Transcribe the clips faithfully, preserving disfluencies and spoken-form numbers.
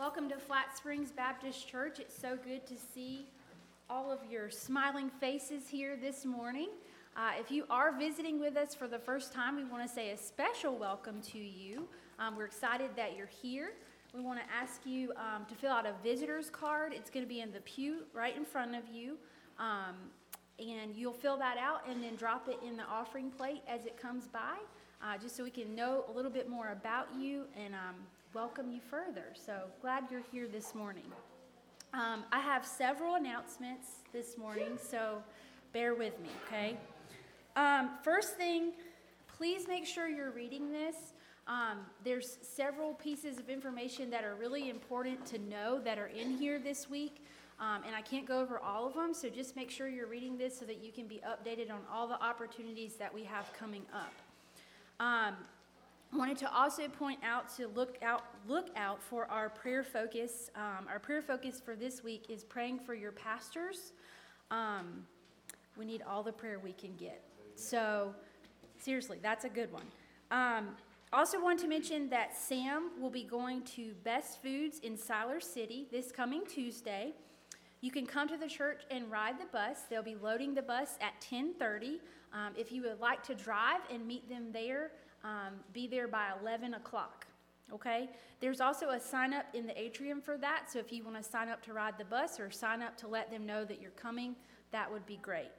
Welcome to Flat Springs Baptist Church. It's so good to see all of your smiling faces here this morning. Uh, if you are visiting with us for the first time, we want to say a special welcome to you. Um, we're excited that you're here. We want to ask you um, to fill out a visitor's card. It's going to be in the pew right in front of you. Um, and you'll fill that out and then drop it in the offering plate as it comes by, uh, just so we can know a little bit more about you and um, welcome you further. So glad you're here this morning. Um, I have several announcements this morning, so bear with me, okay? Um, first thing, please make sure you're reading this. Um, there's several pieces of information that are really important to know that are in here this week, um, and I can't go over all of them, so just make sure you're reading this so that you can be updated on all the opportunities that we have coming up. Um, I wanted to also point out to look out look out for our prayer focus. Um, our prayer focus for this week is praying for your pastors. Um, we need all the prayer we can get. So, seriously, that's a good one. Um, also want to mention that Sam will be going to Best Foods in Siler City this coming Tuesday. You can come to the church and ride the bus. They'll be loading the bus at ten thirty. Um, if you would like to drive and meet them there, Um, be there by eleven o'clock, okay? There's also a sign up in the atrium for that, so if you want to sign up to ride the bus or sign up to let them know that you're coming, that would be great.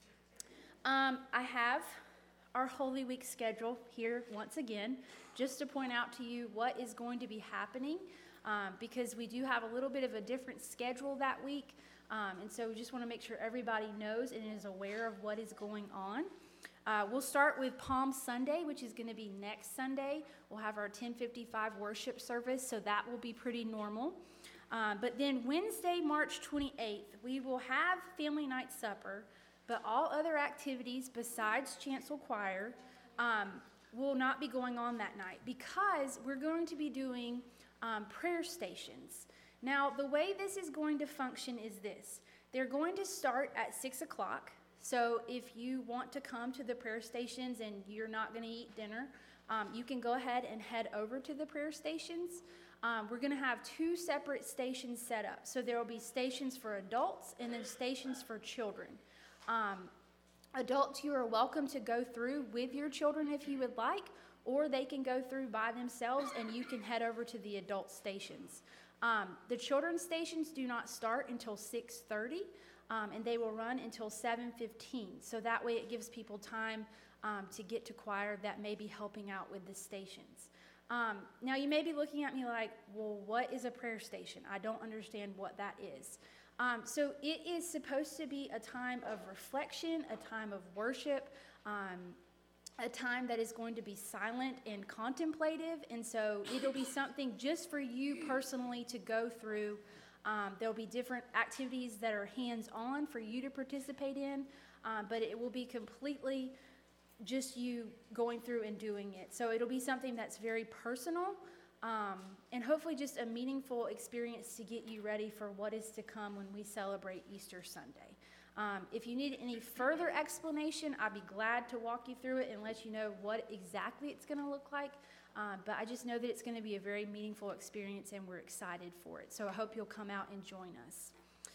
Um, I have our Holy Week schedule here once again, just to point out to you what is going to be happening, um, because we do have a little bit of a different schedule that week, um, and so we just want to make sure everybody knows and is aware of what is going on. Uh, we'll start with Palm Sunday, which is going to be next Sunday. We'll have our ten fifty-five worship service, so that will be pretty normal. Uh, but then Wednesday, March twenty-eighth, we will have family night supper, but all other activities besides chancel choir um, will not be going on that night because we're going to be doing um, prayer stations. Now, the way this is going to function is this. They're going to start at six o'clock. So if you want to come to the prayer stations and you're not going to eat dinner, um, you can go ahead and head over to the prayer stations. Um, we're going to have two separate stations set up. So there will be stations for adults and then stations for children. Um, adults, you are welcome to go through with your children if you would like, or they can go through by themselves and you can head over to the adult stations. Um, the children's stations do not start until six thirty. Um, and they will run until seven fifteen. So that way it gives people time um, to get to choir that may be helping out with the stations. Um, now you may be looking at me like, well, what is a prayer station? I don't understand what that is. Um, so it is supposed to be a time of reflection, a time of worship, um, a time that is going to be silent and contemplative. And so it'll be something just for you personally to go through. Um, there'll be different activities that are hands-on for you to participate in, um, but it will be completely just you going through and doing it. So it'll be something that's very personal, um, and hopefully just a meaningful experience to get you ready for what is to come when we celebrate Easter Sunday. Um, if you need any further explanation, I'd be glad to walk you through it and let you know what exactly it's going to look like. Um, but I just know that it's going to be a very meaningful experience, and we're excited for it. So I hope you'll come out and join us.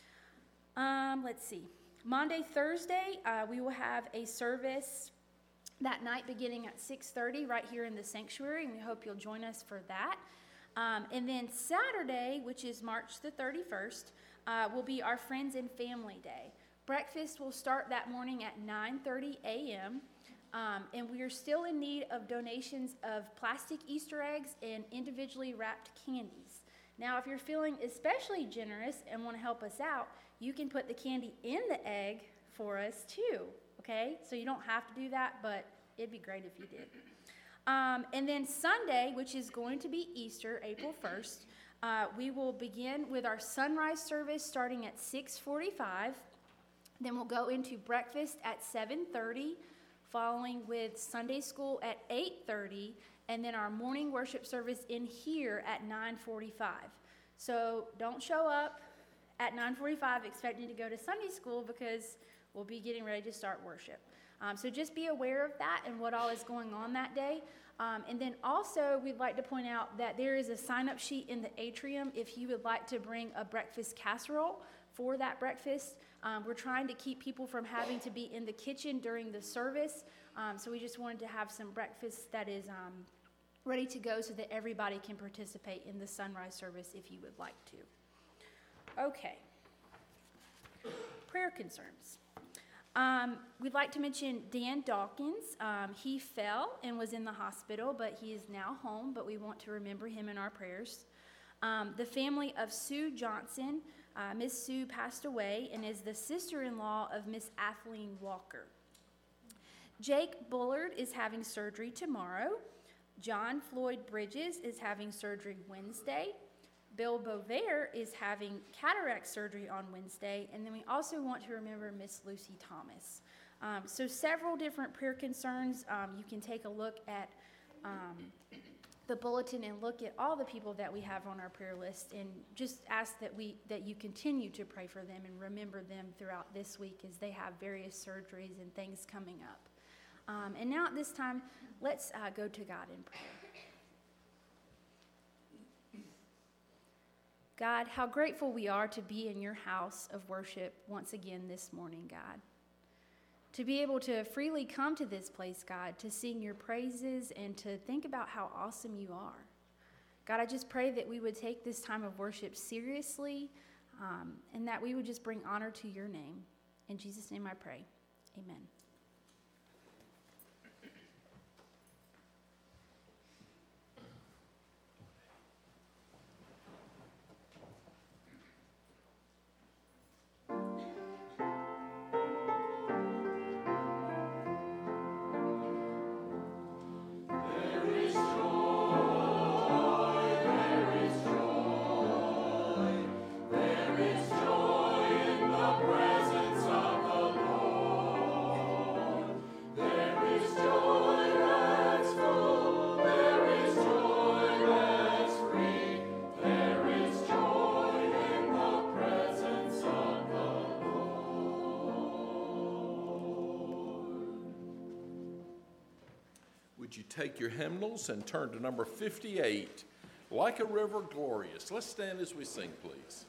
Um, let's see. Monday, Thursday, uh, we will have a service that night beginning at six thirty right here in the sanctuary, and we hope you'll join us for that. Um, and then Saturday, which is March the thirty-first, uh, will be our Friends and Family Day. Breakfast will start that morning at nine thirty a.m., Um, and we are still in need of donations of plastic Easter eggs and individually wrapped candies. Now, if you're feeling especially generous and want to help us out, you can put the candy in the egg for us too, okay? So you don't have to do that, but it'd be great if you did. Um, and then Sunday, which is going to be Easter, April first, uh, we will begin with our sunrise service starting at six forty-five. Then we'll go into breakfast at seven thirty. Following with Sunday school at eight thirty, and then our morning worship service in here at nine forty-five. So don't show up at nine forty-five expecting to go to Sunday school because, we'll be getting ready to start worship. Um, so just be aware of that and what all is going on that day. Um, and then also, we'd like to point out that there is a sign-up sheet in the atrium if you would like to bring a breakfast casserole for that breakfast. Um, we're trying to keep people from having to be in the kitchen during the service, um, so we just wanted to have some breakfast that is um, ready to go so that everybody can participate in the sunrise service if you would like to. Okay. Prayer concerns. Um, we'd like to mention Dan Dawkins. Um, he fell and was in the hospital, but he is now home, but we want to remember him in our prayers. Um, the family of Sue Johnson, uh, Miss Sue passed away and is the sister-in-law of Miss Athleen Walker. Jake Bullard is having surgery tomorrow. John Floyd Bridges is having surgery Wednesday. Bill Bovair is having cataract surgery on Wednesday, and then we also want to remember Miss Lucy Thomas. Um, so several different prayer concerns. Um, you can take a look at um, the bulletin and look at all the people that we have on our prayer list, and just ask that we that you continue to pray for them and remember them throughout this week as they have various surgeries and things coming up. Um, and now at this time, let's uh, go to God in prayer. God, how grateful we are to be in your house of worship once again this morning, God. To be able to freely come to this place, God, to sing your praises and to think about how awesome you are. God, I just pray that we would take this time of worship seriously, um, and that we would just bring honor to your name. In Jesus' name I pray. Amen. Would you take your hymnals and turn to number fifty-eight, Like a River Glorious. Let's stand as we sing, please.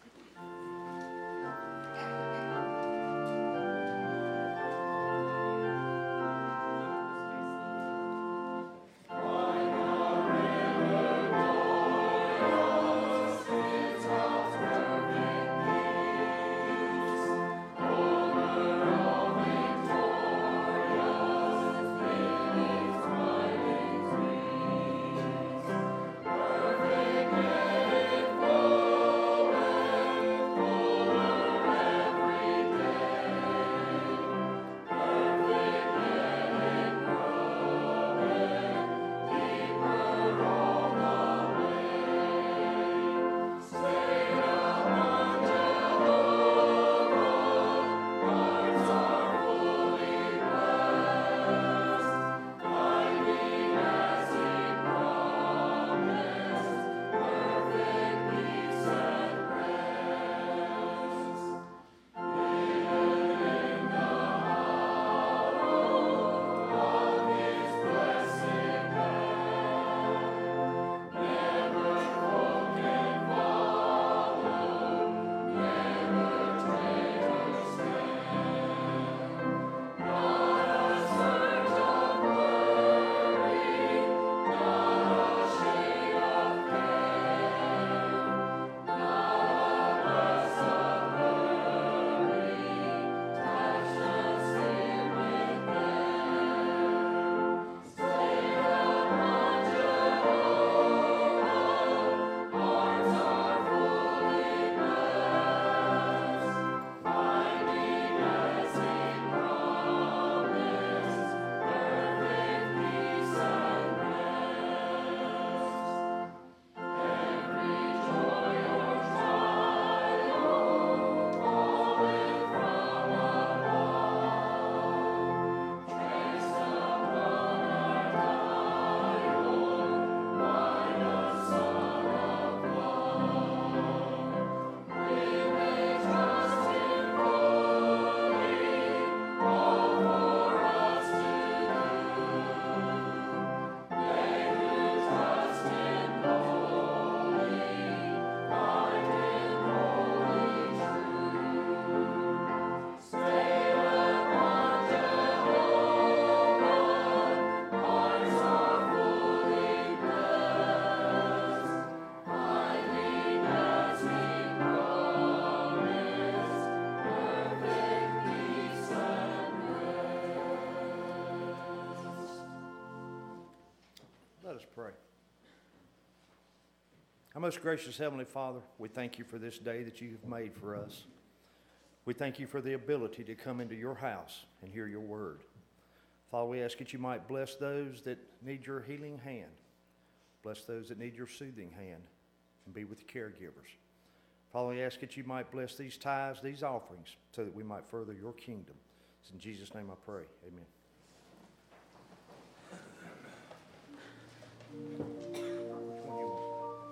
Perfect, us pray. Our most gracious Heavenly Father, we thank you for this day that you have made for us. We thank you for the ability to come into your house and hear your word. Father, we ask that you might bless those that need your healing hand. Bless those that need your soothing hand, and be with the caregivers. Father, we ask that you might bless these tithes, these offerings, so that we might further your kingdom. It's in Jesus' name I pray. Amen. Which one you want?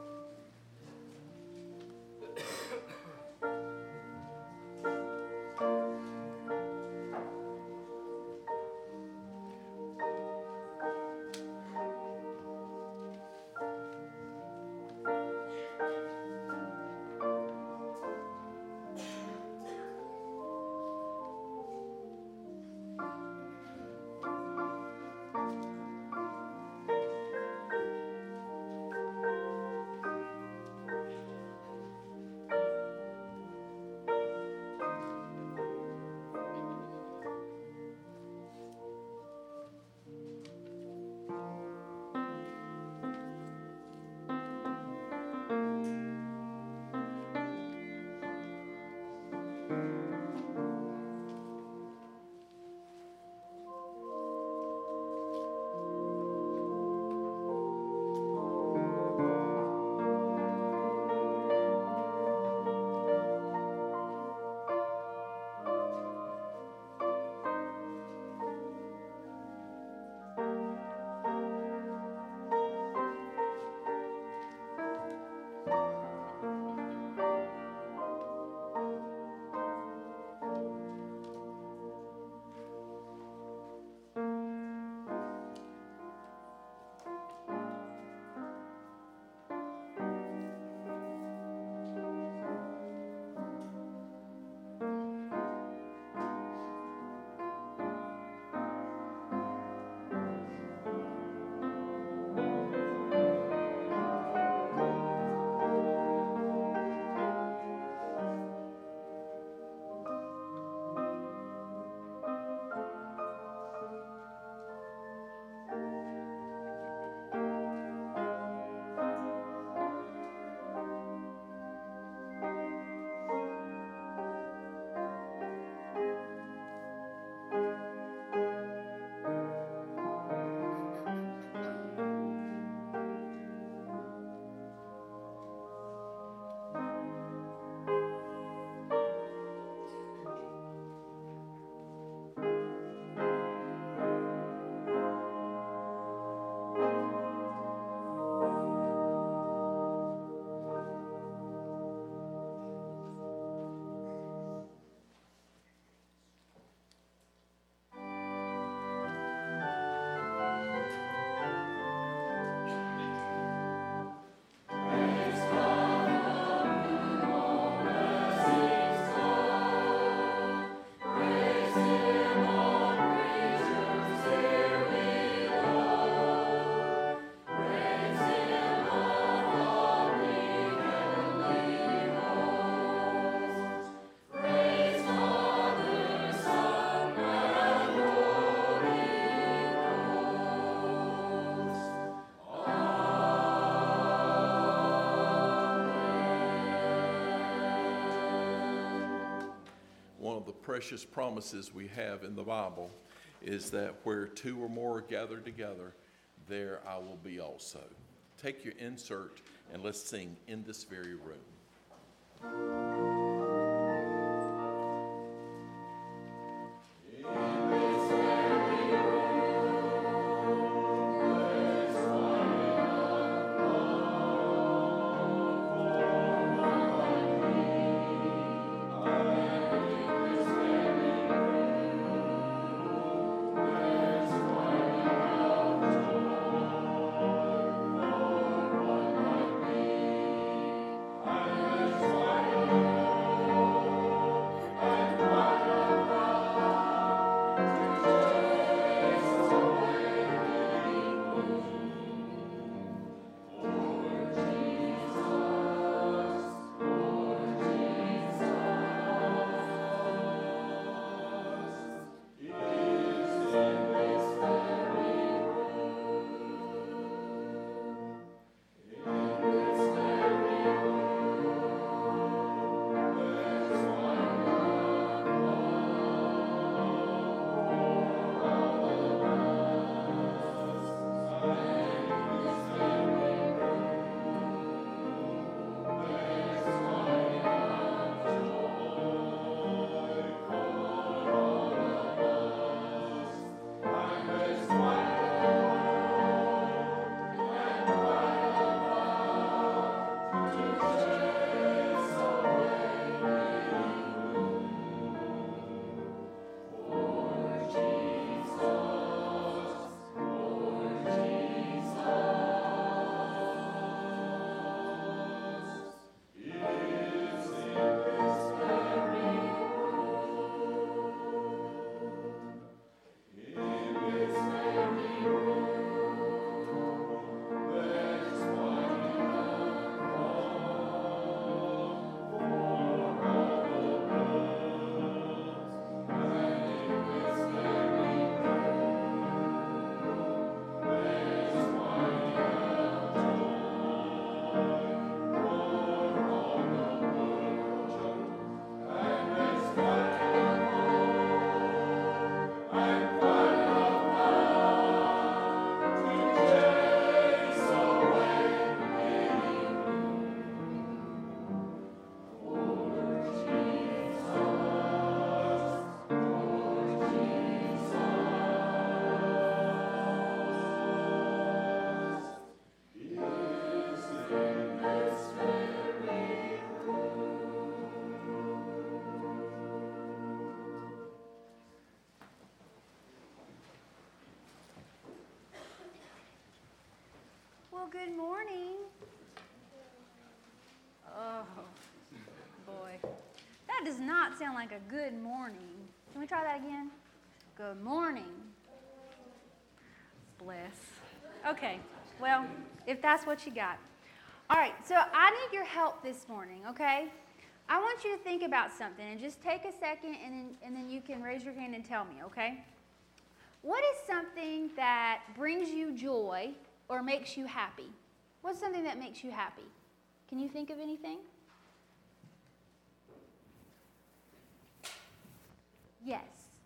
Precious promises we have in the Bible is that where two or more are gathered together, there I will be also. Take your insert and let's sing In This Very Room. Thank you. good morning. Oh, boy. That does not sound like a good morning. Can we try that again? Good morning. Bless. Okay, well, if that's what you got. All right, so I need your help this morning, okay? I want you to think about something and just take a second and then, and then you can raise your hand and tell me, okay? What is something that brings you joy or makes you happy? What's something that makes you happy? Can you think of anything? Yes.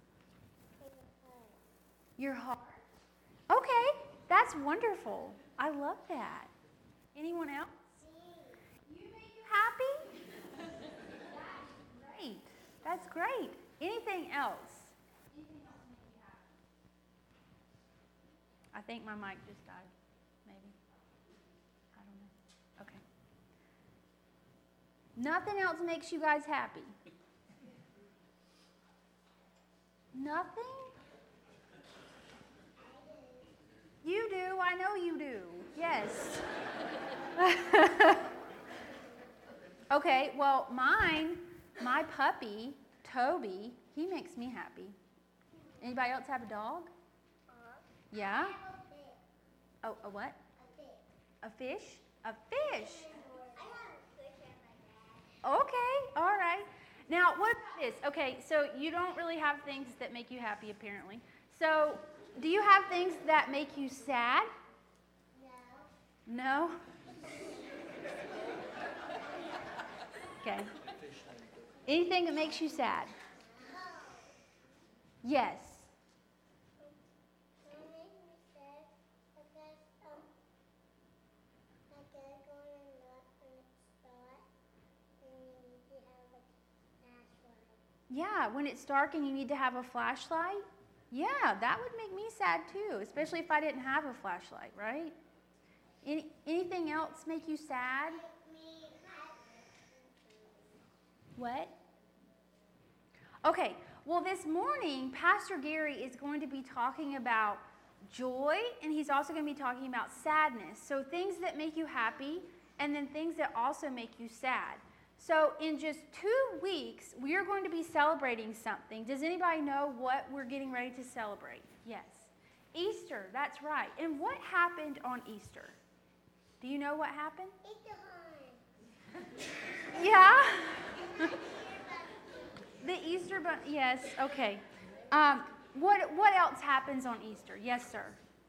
Your heart. Okay, that's wonderful. I love that. Anyone else? You make you happy? That's great. That's great. Anything else? Anything else make you happy? I think my mic just died. Maybe. I don't know. Okay. Nothing else makes you guys happy? Nothing? You do. I know you do. Yes. Okay, well, mine, my puppy, Toby, he makes me happy. Anybody else have a dog? Uh-huh. Yeah? Oh, a what? A fish. A fish? A fish. I have a fish at my dad. Okay, all right. Now, what about this? Okay, so you don't really have things that make you happy, apparently. So, do you have things that make you sad? No. No? Okay. Anything that makes you sad? Yes. Yeah, when it's dark and you need to have a flashlight? Yeah, that would make me sad too, especially if I didn't have a flashlight, right? Any, anything else make you sad? What? Okay, well, this morning, Pastor Gary is going to be talking about joy, and he's also going to be talking about sadness. So things that make you happy, and then things that also make you sad. So in just two weeks, we are going to be celebrating something. Does anybody know what we're getting ready to celebrate? Yes. Easter, that's right. And what happened on Easter? Do you know what happened? Easter bunny. Yeah? The Easter bunny, yes, okay. Um, what, what else happens on Easter? Yes, sir.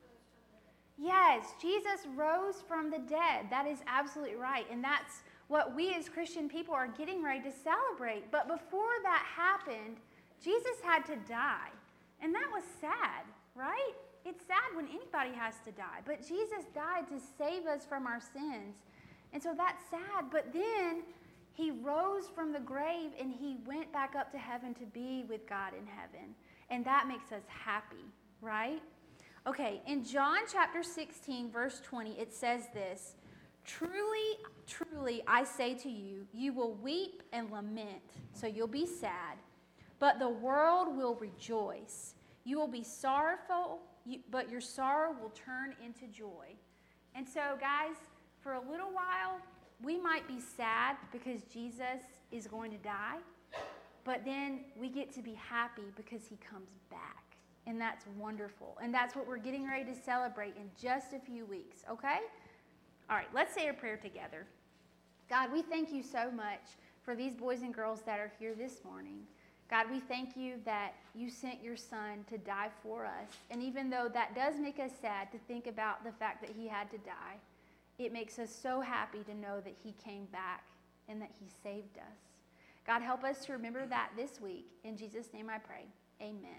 Yes, Jesus rose from the dead. That is absolutely right. And that's what we as Christian people are getting ready to celebrate. But before that happened, Jesus had to die. And that was sad, right? It's sad when anybody has to die. But Jesus died to save us from our sins. And so that's sad. But then he rose from the grave and he went back up to heaven to be with God in heaven. And that makes us happy, right? Okay, in John chapter sixteen, verse twenty, it says this, "Truly, truly, I say to you, you will weep and lament, so you'll be sad, but the world will rejoice. You will be sorrowful, you, but your sorrow will turn into joy." And so, guys, for a little while, we might be sad because Jesus is going to die, but then we get to be happy because he comes back. And that's wonderful. And that's what we're getting ready to celebrate in just a few weeks, okay? All right, let's say a prayer together. God, we thank you so much for these boys and girls that are here this morning. God, we thank you that you sent your son to die for us. And even though that does make us sad to think about the fact that he had to die, it makes us so happy to know that he came back and that he saved us. God, help us to remember that this week. In Jesus' name I pray. Amen.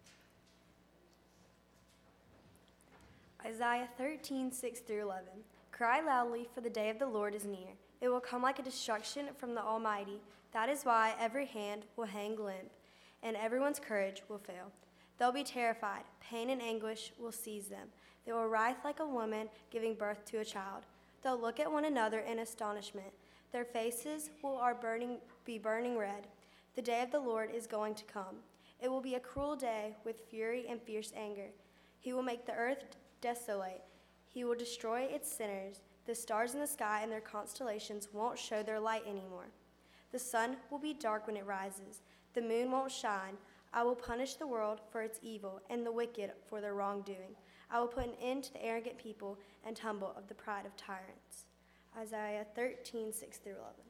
Isaiah thirteen, six through eleven. Cry loudly, for the day of the Lord is near. It will come like a destruction from the Almighty. That is why every hand will hang limp, and everyone's courage will fail. They'll be terrified. Pain and anguish will seize them. They will writhe like a woman giving birth to a child. They'll look at one another in astonishment. Their faces will are burning, be burning red. The day of the Lord is going to come. It will be a cruel day with fury and fierce anger. He will make the earth desolate. He will destroy its sinners. The stars in the sky and their constellations won't show their light anymore. The sun will be dark when it rises. The moon won't shine. I will punish the world for its evil and the wicked for their wrongdoing. I will put an end to the arrogant people and tumble of the pride of tyrants. Isaiah thirteen, six through eleven.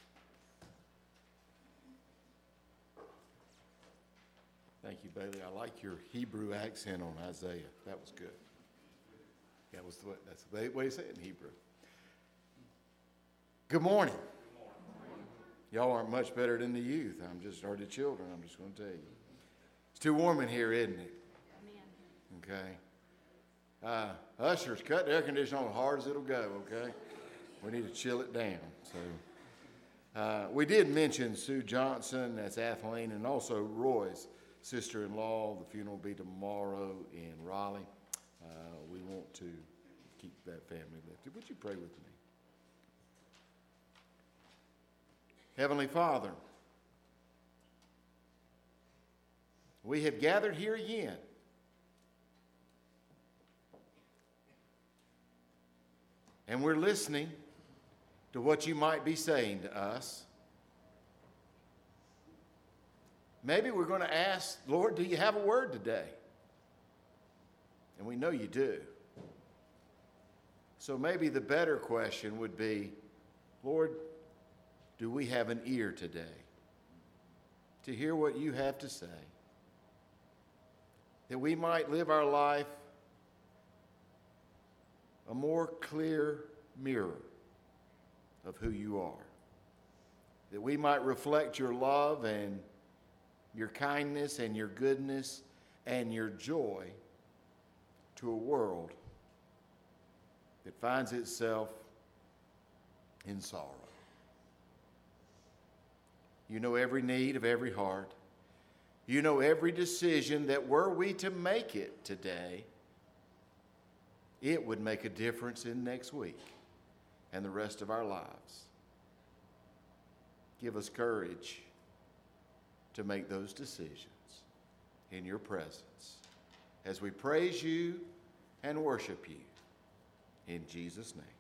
Thank you, Bailey. I like your Hebrew accent on Isaiah. That was good. That was the way, that's the way you say it in Hebrew. Good morning. Y'all aren't much better than the youth. I'm just, or the children, I'm just going to tell you. It's too warm in here, isn't it? Okay. Uh, ushers, cut the air conditioner on as hard as it'll go, okay? We need to chill it down. So, uh, we did mention Sue Johnson, that's Athleen, and also Roy's sister-in-law. The funeral will be tomorrow in Raleigh. Uh, we want to keep that family lifted. Would you pray with me? Heavenly Father, we have gathered here again and we're listening to what you might be saying to us. Maybe we're going to ask, Lord, do you have a word today? And we know you do. So maybe the better question would be, Lord, do we have an ear today to hear what you have to say? That we might live our life a more clear mirror of who you are. That we might reflect your love and your kindness and your goodness and your joy to a world that finds itself in sorrow. You know every need of every heart. You know every decision that were we to make it today, it would make a difference in next week and the rest of our lives. Give us courage to make those decisions in your presence as we praise you and worship you. In Jesus' name.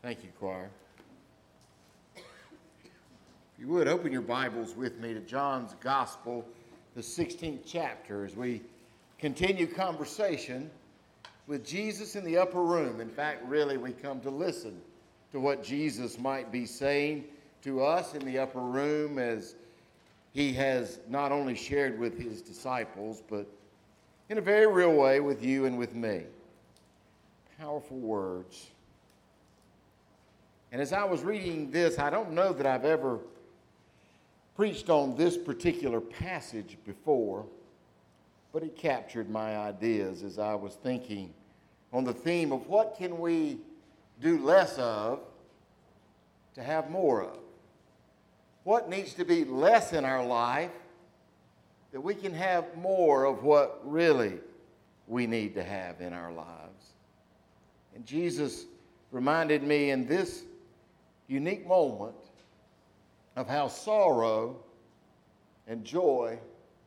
Thank you, choir. If you would, open your Bibles with me to John's Gospel, the sixteenth chapter, as we continue conversation with Jesus in the upper room. In fact, really, we come to listen to what Jesus might be saying to us in the upper room, as he has not only shared with his disciples, but in a very real way with you and with me. Powerful words. And as I was reading this, I don't know that I've ever preached on this particular passage before, but it captured my ideas as I was thinking on the theme of what can we do less of to have more of? What needs to be less in our life that we can have more of what really we need to have in our lives? And Jesus reminded me in this unique moment of how sorrow and joy,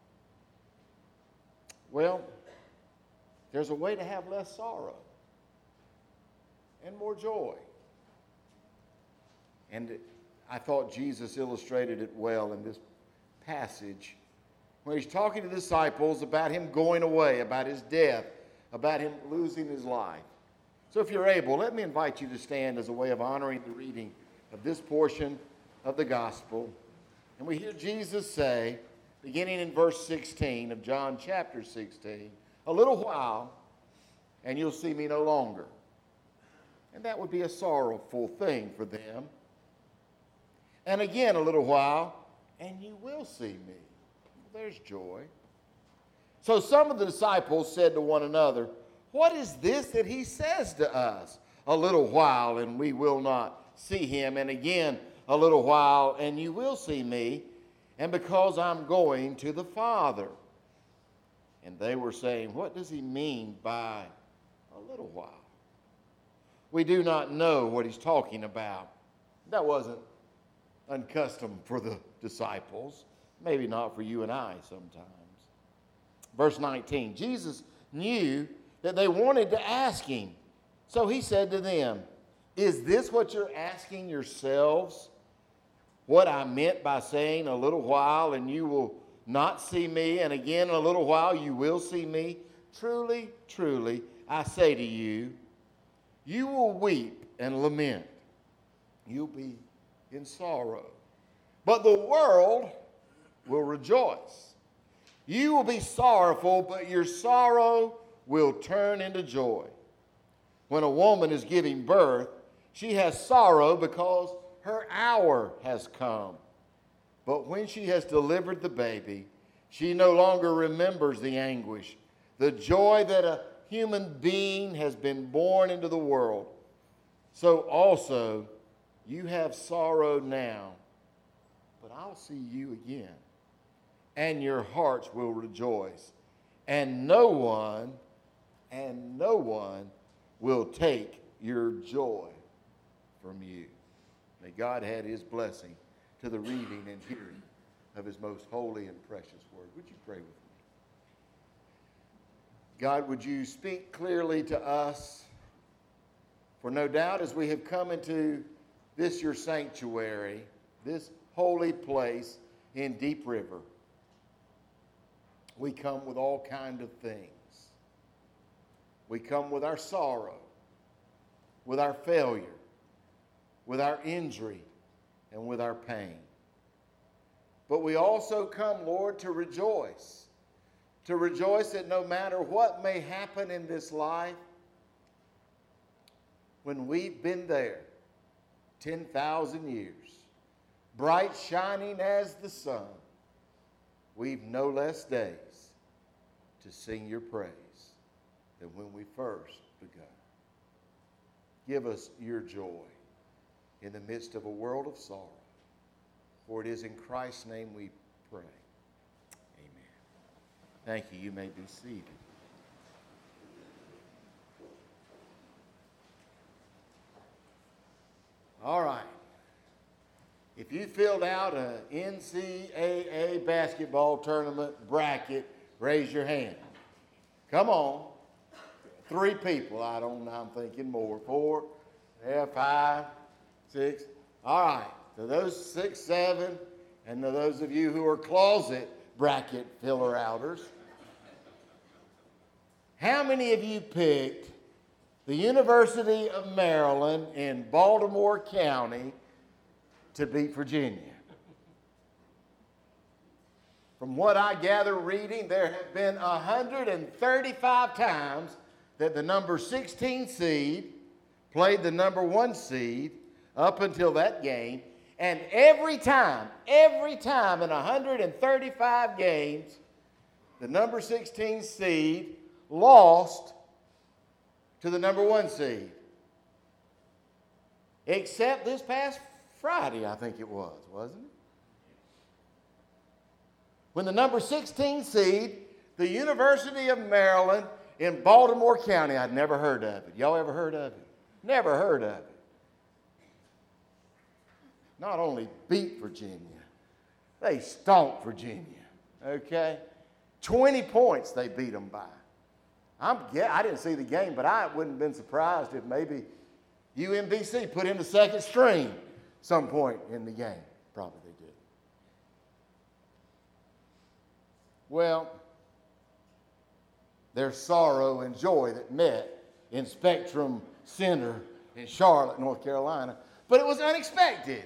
well, there's a way to have less sorrow and more joy. And I thought Jesus illustrated it well in this passage when he's talking to the disciples about him going away, about his death, about him losing his life. So if you're able, let me invite you to stand as a way of honoring the reading of this portion of the gospel. And we hear Jesus say, beginning in verse sixteen of John chapter sixteen, "A little while, and you'll see me no longer." And that would be a sorrowful thing for them. "And again a little while, and you will see me." There's joy. So some of the disciples said to one another, "What is this that he says to us? A little while, and we will not see him, and again a little while, and you will see me, and because I'm going to the Father." And they were saying, "What does he mean by a little while?" We do not know what he's talking about. That wasn't unaccustomed for the disciples, maybe not for you and I sometimes. Verse nineteen, Jesus knew that they wanted to ask him, so he said to them, "Is this what you're asking yourselves? What I meant by saying a little while and you will not see me, and again a little while you will see me? Truly, truly, I say to you, you will weep and lament. You'll be in sorrow. But the world will rejoice. You will be sorrowful, but your sorrow will turn into joy. When a woman is giving birth, she has sorrow because her hour has come. But when she has delivered the baby, she no longer remembers the anguish, the joy that a human being has been born into the world. So also you have sorrow now, but I'll see you again, and your hearts will rejoice, and no one, and no one will take your joy from you." May God add his blessing to the reading and hearing of his most holy and precious word. Would you pray with me? God, would you speak clearly to us? For no doubt as we have come into this your sanctuary, this holy place in Deep River, we come with all kinds of things. We come with our sorrow, with our failure, with our injury, and with our pain. But we also come, Lord, to rejoice, to rejoice that no matter what may happen in this life, when we've been there ten thousand years, bright shining as the sun, we've no less days to sing your praise than when we first begun. Give us your joy in the midst of a world of sorrow. For it is in Christ's name we pray. Amen. Thank you. You may be seated. All right. If you filled out an N C A A basketball tournament bracket, raise your hand. Come on. Three people. I don't know. I'm thinking more. Four, Yeah, five, six. All right. To those six, seven, and to those of you who are closet bracket filler-outers, how many of you picked the University of Maryland in Baltimore County to beat Virginia? From what I gather reading, there have been one hundred thirty-five times that the number sixteen seed played the number one seed up until that game. And every time, every time in one hundred thirty-five games, the number sixteen seed lost to the number one seed. Except this past Friday, I think it was, wasn't it? When the number sixteen seed, the University of Maryland in Baltimore County, I'd never heard of it. Y'all ever heard of it? Never heard of it. Not only beat Virginia, they stomped Virginia, okay? twenty points they beat them by. I'm, I didn't see the game, but I wouldn't have been surprised if maybe U M B C put in the second string some point in the game. Probably they did. Well, there's sorrow and joy that met in Spectrum Center in Charlotte, North Carolina, but it was unexpected.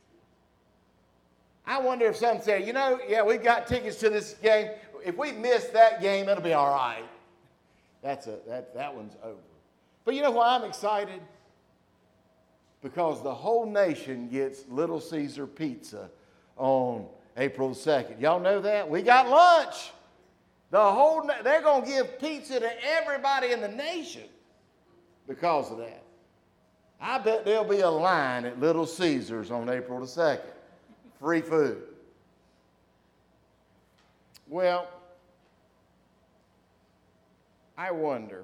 I wonder if some say, you know, yeah, we've got tickets to this game. If we miss that game, it'll be all right. That's a, that, that one's over. But you know why I'm excited? Because the whole nation gets Little Caesar pizza on April second. Y'all know that? We got lunch. The whole na- they're going to give pizza to everybody in the nation because of that. I bet there'll be a line at Little Caesars on April the second. Free food. Well, I wonder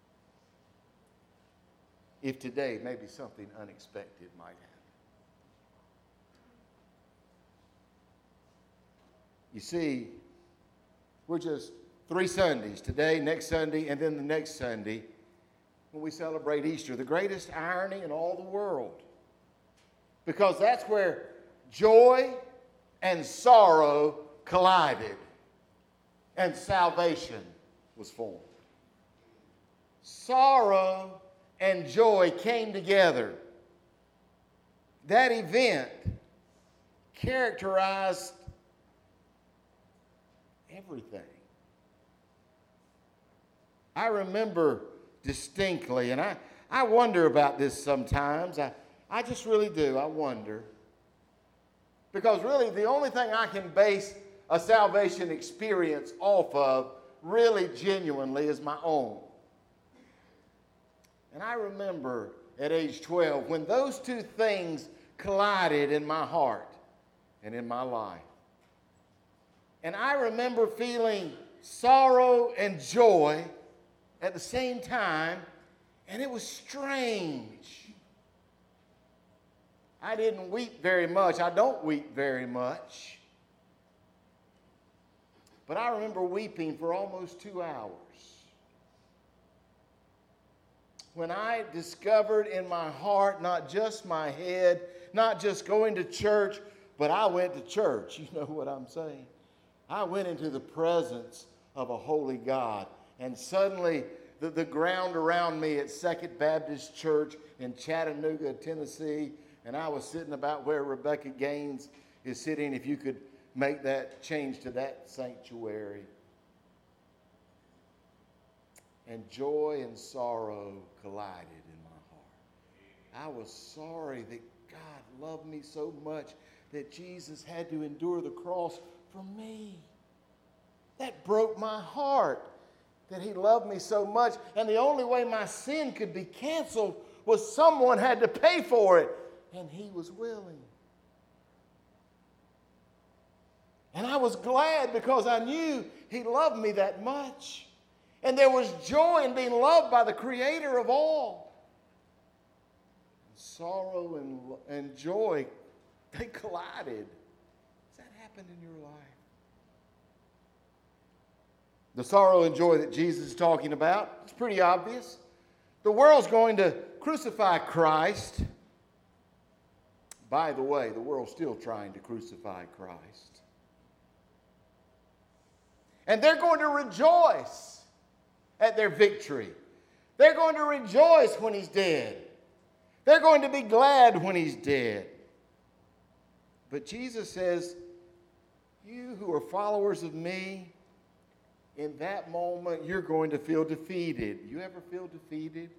if today maybe something unexpected might happen. You see, we're just three Sundays, today, next Sunday, and then the next Sunday, when we celebrate Easter, the greatest irony in all the world. Because that's where joy and sorrow collided, and salvation was formed. Sorrow and joy came together. That event characterized everything. I remember distinctly, and I, I wonder about this sometimes. I, I just really do. I wonder. Because really, the only thing I can base a salvation experience off of, really genuinely, is my own. And I remember at age twelve when those two things collided in my heart and in my life. And I remember feeling sorrow and joy at the same time, and it was strange. I didn't weep very much. I don't weep very much. But I remember weeping for almost two hours. When I discovered in my heart, not just my head, not just going to church, but I went to church. You know what I'm saying? I went into the presence of a holy God. And suddenly, the, the ground around me at Second Baptist Church in Chattanooga, Tennessee, and I was sitting about where Rebecca Gaines is sitting, if you could make that change to that sanctuary. And joy and sorrow collided in my heart. I was sorry that God loved me so much that Jesus had to endure the cross for me. That broke my heart, that he loved me so much. And the only way my sin could be canceled was someone had to pay for it. And he was willing. And I was glad because I knew he loved me that much. And there was joy in being loved by the Creator of all. Sorrow and, and joy, they collided. Has that happened in your life? The sorrow and joy that Jesus is talking about, it's pretty obvious. The world's going to crucify Christ. By the way, the world's still trying to crucify Christ. And they're going to rejoice at their victory. They're going to rejoice when he's dead. They're going to be glad when he's dead. But Jesus says, you who are followers of me, in that moment you're going to feel defeated. You ever feel defeated?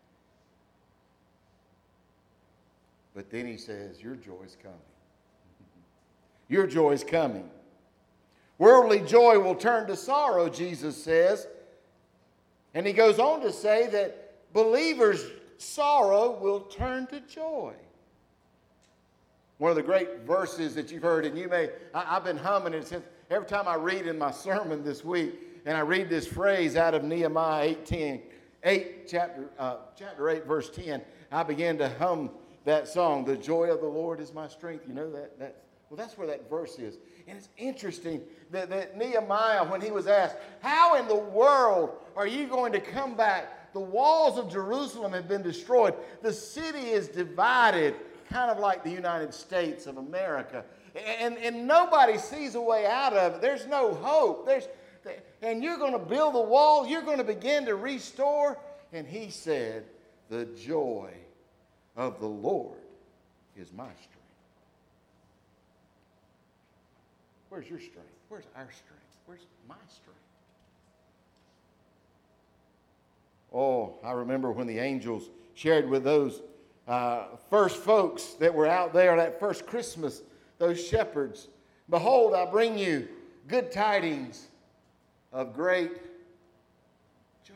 But then he says, your joy's coming. Your joy's coming. Worldly joy will turn to sorrow, Jesus says. And he goes on to say that believers' sorrow will turn to joy. One of the great verses that you've heard, and you may, I, I've been humming it since every time I read in my sermon this week, and I read this phrase out of Nehemiah eighteen, eight, chapter, uh, chapter eight, verse ten, I began to hum that song, the joy of the Lord is my strength. You know that? that well, that's where that verse is. And it's interesting that, that Nehemiah, when he was asked, how in the world are you going to come back? The walls of Jerusalem have been destroyed. The city is divided, kind of like the United States of America. And, and nobody sees a way out of it. There's no hope. There's, and you're going to build the wall. You're going to begin to restore. And he said, the joy of the Lord is my strength. Where's your strength? Where's our strength? Where's my strength? Oh, I remember when the angels shared with those uh, first folks that were out there that first Christmas, those shepherds, behold, I bring you good tidings of great joy.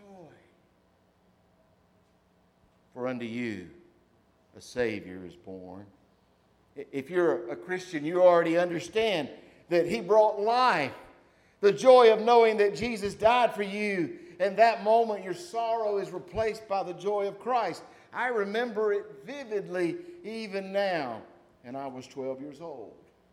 For unto you a Savior is born. If you're a Christian, you already understand that he brought life. The joy of knowing that Jesus died for you. And that moment your sorrow is replaced by the joy of Christ. I remember it vividly even now. And I was twelve years old.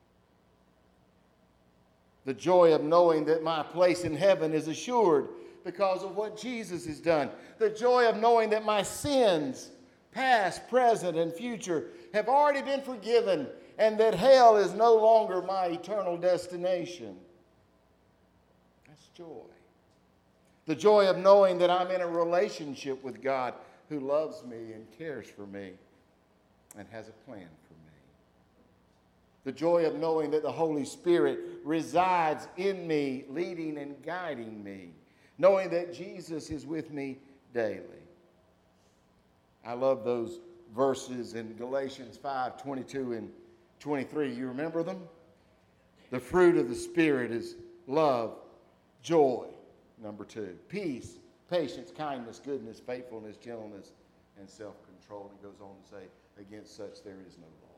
The joy of knowing that my place in heaven is assured because of what Jesus has done. The joy of knowing that my sins, past, present, and future, have already been forgiven, and that hell is no longer my eternal destination. That's joy. The joy of knowing that I'm in a relationship with God who loves me and cares for me and has a plan for me. The joy of knowing that the Holy Spirit resides in me, leading and guiding me, knowing that Jesus is with me daily. I love those verses in Galatians five, twenty-two and twenty-three. You remember them? The fruit of the Spirit is love, joy, number two, peace, patience, kindness, goodness, faithfulness, gentleness, and self-control. And it goes on to say, against such there is no law.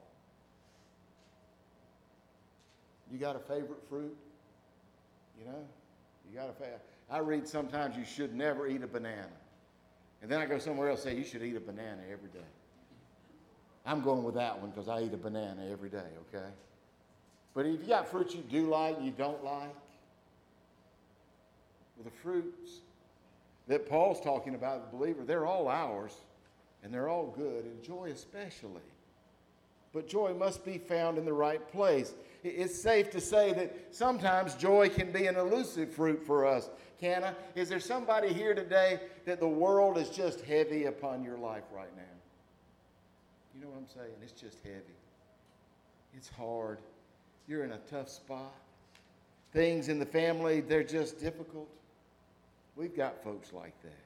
You got a favorite fruit? You know? You got a favorite. I read sometimes you should never eat a banana. And then I go somewhere else and say you should eat a banana every day. I'm going with that one because I eat a banana every day, okay? But if you got fruits you do like, you don't like, well, the fruits that Paul's talking about, the believer, they're all ours, and they're all good, and joy especially. But joy must be found in the right place. It's safe to say that sometimes joy can be an elusive fruit for us. Canna, is there somebody here today that the world is just heavy upon your life right now? You know what I'm saying? It's just heavy. It's hard. You're in a tough spot. Things in the family, they're just difficult. We've got folks like that.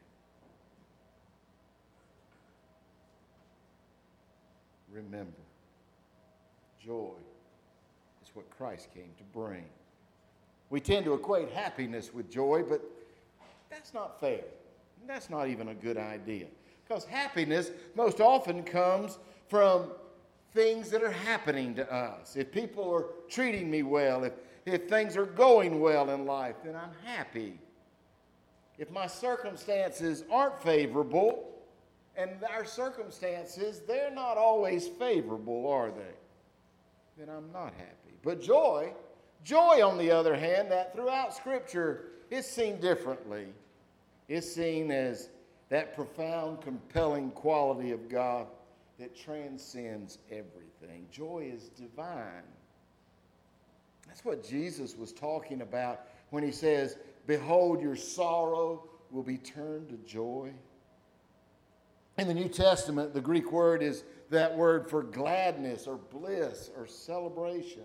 Remember, joy is what Christ came to bring. We tend to equate happiness with joy, but that's not fair. That's not even a good idea. Because happiness most often comes from things that are happening to us. If people are treating me well, if, if things are going well in life, then I'm happy. If my circumstances aren't favorable, and our circumstances, they're not always favorable, are they? Then I'm not happy. But joy, joy on the other hand, that throughout Scripture is seen differently. It's seen as that profound, compelling quality of God that transcends everything. Joy is divine. That's what Jesus was talking about when he says, behold, your sorrow will be turned to joy. In the New Testament, the Greek word is that word for gladness or bliss or celebration.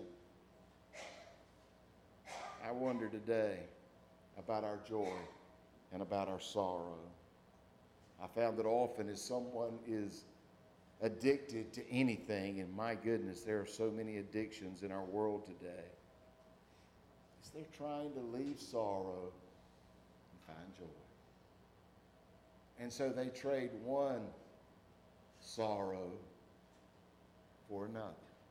I wonder today about our joy and about our sorrow. I found that often as someone is addicted to anything, and my goodness, there are so many addictions in our world today, is they're trying to leave sorrow and find joy. And so they trade one sorrow for another.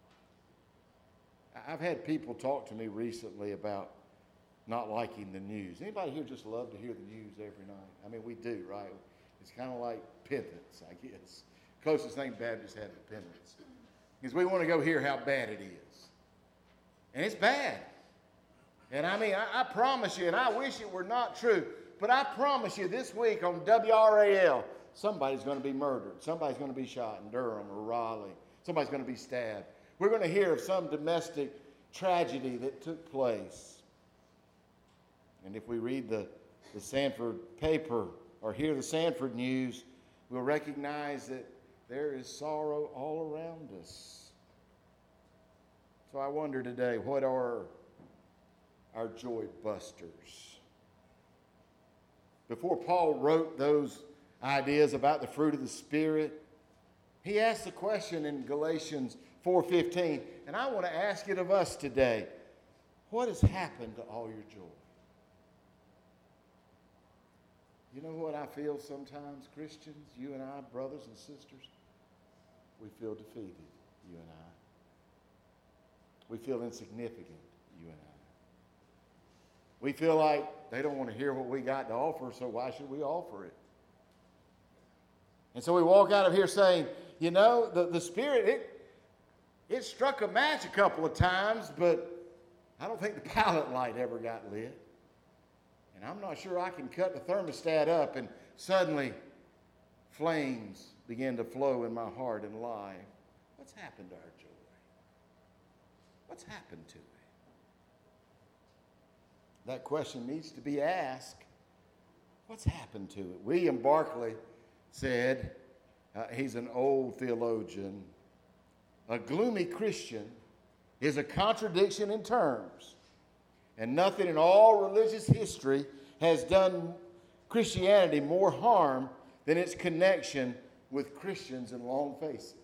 I've had people talk to me recently about not liking the news. Anybody here just love to hear the news every night? I mean, we do, right? It's kind of like penance, I guess. Closest thing Baptists have to penance. Because we want to go hear how bad it is. And it's bad. And I mean, I, I promise you, and I wish it were not true, but I promise you this week on W R A L, somebody's going to be murdered. Somebody's going to be shot in Durham or Raleigh. Somebody's going to be stabbed. We're going to hear of some domestic tragedy that took place. And if we read the, the Sanford paper or hear the Sanford news, we'll recognize that there is sorrow all around us. So I wonder today, what are our joy busters? Before Paul wrote those ideas about the fruit of the Spirit, he asked the question in Galatians four fifteen, and I want to ask it of us today. What has happened to all your joy? You know what I feel sometimes, Christians, you and I, brothers and sisters? We feel defeated, you and I. We feel insignificant, you and I. We feel like they don't want to hear what we got to offer, so why should we offer it? And so we walk out of here saying, you know, the, the Spirit, it, it struck a match a couple of times, but I don't think the pilot light ever got lit. And I'm not sure I can cut the thermostat up and suddenly flames begin to flow in my heart and life. What's happened to our joy? What's happened to it? That question needs to be asked. What's happened to it? William Barclay said, uh, he's an old theologian, a gloomy Christian is a contradiction in terms, and nothing in all religious history has done Christianity more harm than its connection with Christians in long faces.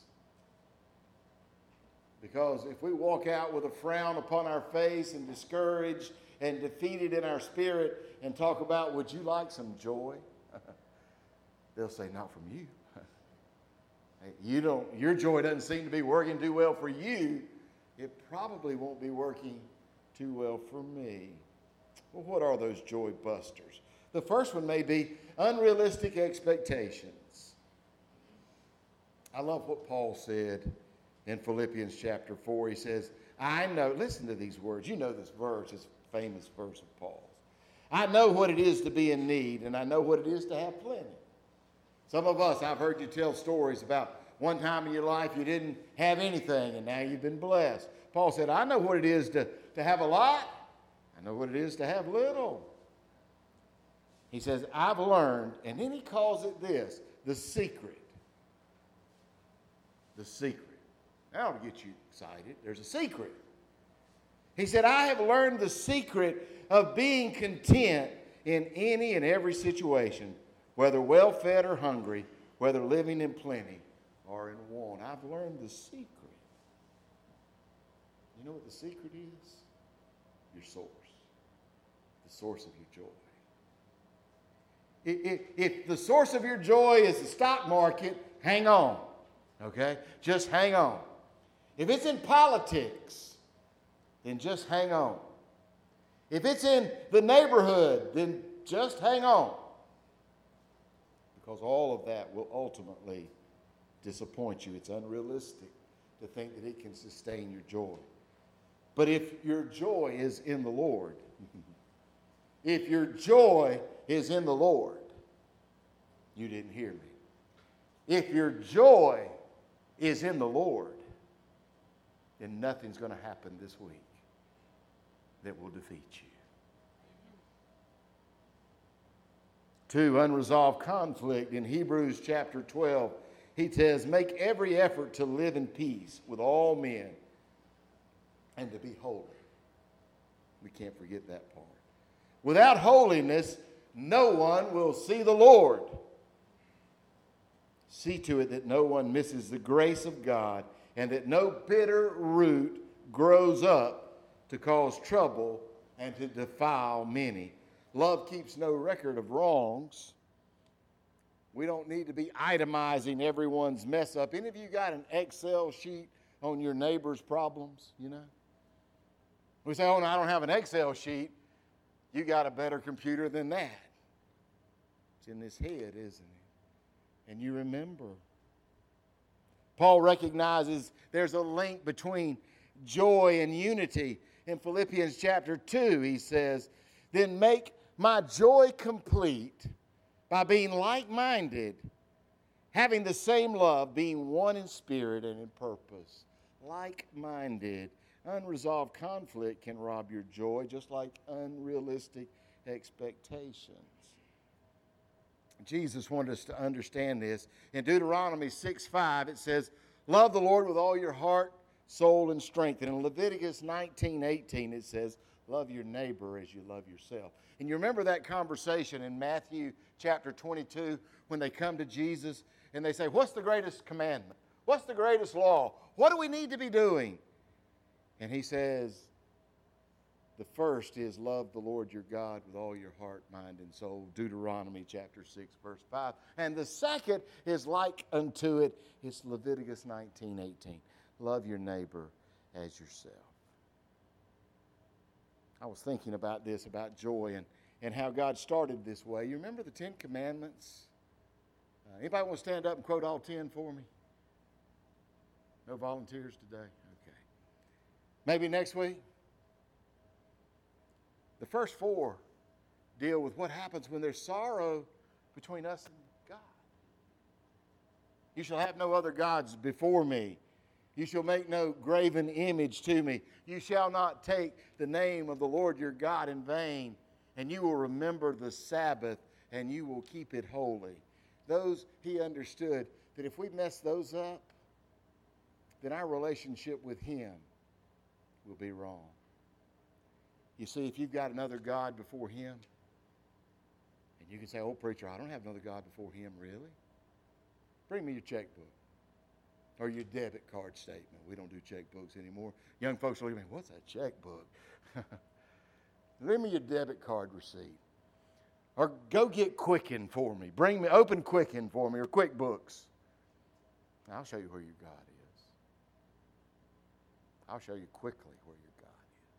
Because if we walk out with a frown upon our face and discouraged and defeated in our spirit and talk about, would you like some joy? They'll say, not from you. You don't, your joy doesn't seem to be working too well for you. It probably won't be working too well for me. Well, what are those joy busters? The first one may be unrealistic expectations. I love what Paul said in Philippians chapter four. He says, I know, listen to these words. You know this verse, this famous verse of Paul's. I know what it is to be in need, and I know what it is to have plenty. Some of us, I've heard you tell stories about one time in your life you didn't have anything, and now you've been blessed. Paul said, I know what it is to, to have a lot. I know what it is to have little. He says, I've learned, and then he calls it this, the secret. The secret. That ought to get you excited. There's a secret. He said, I have learned the secret of being content in any and every situation, whether well-fed or hungry, whether living in plenty or in want. I've learned the secret. You know what the secret is? Your source. The source of your joy. If, if the source of your joy is the stock market, hang on. Okay? Just hang on. If it's in politics, then just hang on. If it's in the neighborhood, then just hang on. Because all of that will ultimately disappoint you. It's unrealistic to think that it can sustain your joy. But if your joy is in the Lord, if your joy is in the Lord, You didn't hear me. If your joy is in the Lord, then nothing's going to happen this week that will defeat you. Two, unresolved conflict. In Hebrews chapter twelve, he says, make every effort to live in peace with all men and to be holy. We can't forget that part. Without holiness, no one will see the Lord. See to it that no one misses the grace of God and that no bitter root grows up to cause trouble and to defile many. Love keeps no record of wrongs. We don't need to be itemizing everyone's mess up. Any of you got an Excel sheet on your neighbor's problems, you know? We say, oh, no, I don't have an Excel sheet. You got a better computer than that. It's in this head, isn't it? And you remember. Paul recognizes there's a link between joy and unity. In Philippians chapter two, he says, then make my joy complete by being like-minded, having the same love, being one in spirit and in purpose. Like-minded. Unresolved conflict can rob your joy, just like unrealistic expectations. Jesus wanted us to understand this. In Deuteronomy six five, it says, love the Lord with all your heart, soul, and strength. And in Leviticus nineteen eighteen, it says, love your neighbor as you love yourself. And you remember that conversation in Matthew chapter twenty-two when they come to Jesus and they say, what's the greatest commandment? What's the greatest law? What do we need to be doing? And he says, the first is love the Lord your God with all your heart, mind, and soul. Deuteronomy chapter six, verse five. And the second is like unto it. It's Leviticus nineteen eighteen. Love your neighbor as yourself. I was thinking about this, about joy and, and how God started this way. You remember the Ten Commandments? Uh, anybody want to stand up and quote all ten for me? No volunteers today? Okay. Maybe next week? The first four deal with what happens when there's sorrow between us and God. You shall have no other gods before me. You shall make no graven image to me. You shall not take the name of the Lord your God in vain. And you will remember the Sabbath, and you will keep it holy. Those, he understood that if we mess those up, then our relationship with him will be wrong. You see, if you've got another God before him, and you can say, oh, preacher, I don't have another God before him, really? Bring me your checkbook. Or your debit card statement. We don't do checkbooks anymore. Young folks look at me, what's a checkbook? Bring me your debit card receipt. Or go get Quicken for me. Bring me, open Quicken for me, or QuickBooks. I'll show you where your God is. I'll show you quickly where your God